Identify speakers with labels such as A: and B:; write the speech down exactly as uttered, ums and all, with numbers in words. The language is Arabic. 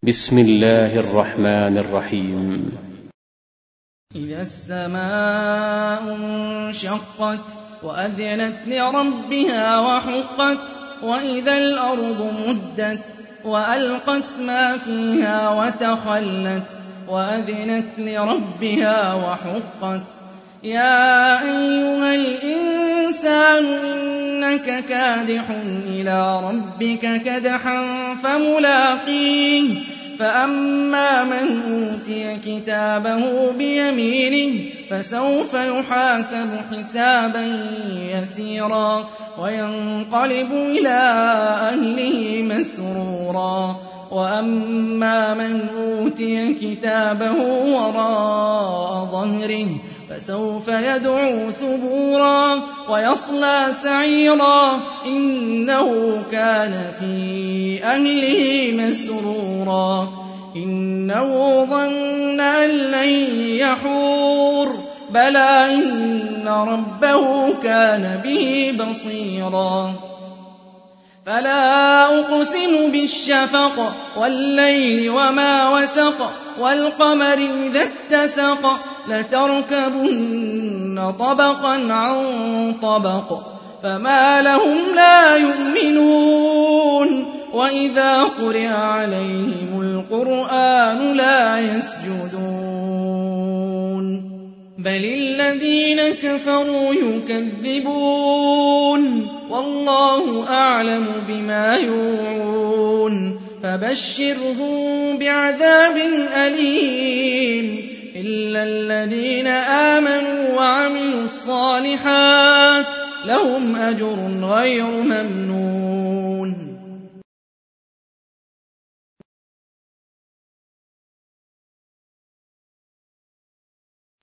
A: بسم الله الرحمن الرحيم.
B: إذا السماء انشقت وأذنت لربها وحقت وإذا الأرض مدت وألقت ما فيها وتخلت وأذنت لربها وحقت يا أيها الإنسان إنك كادح إلى ربك كدحا فملاقيه فأما من أوتي كتابه بيمينه فسوف يحاسب حسابا يسيرا وينقلب إلى أهله مسرورا وأما من أوتي كتابه وراء ظهره فسوف يدعو ثبورا ويصلى سعيرا إنه كان في أهله مسرورا إنه ظن أن لن يحور بلى إن ربه كان به بصيرا فلا أقسم بالشفق والليل وما وسق والقمر إذا اتسق لتركبن طبقا عن طبق فما لهم لا يؤمنون وإذا قرئ عليهم القرآن لا يسجدون بل الذين كفروا يكذبون والله أعلم بما يوعون فبشرهم بعذاب أليم إلا الذين آمنوا وعملوا الصالحات لهم أجر غير ممنون